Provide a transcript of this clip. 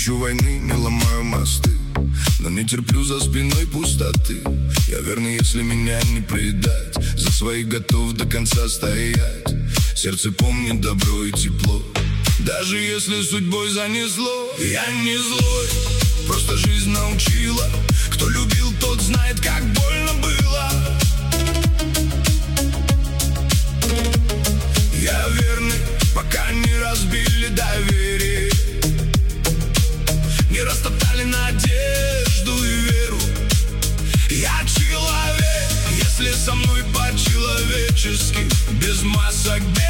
хочу войны, не ломаю мосты, но не терплю за спиной пустоты. Я верный, если меня не предать, за своих готов до конца стоять. Сердце помнит добро и тепло, даже если судьбой занесло. Я не злой, просто жизнь научила. Кто любил, тот знает, как больно было. Я верный, пока не разбили доверие, не растоптали надежду и веру. Я человек, если со мной по-человечески, без масок, без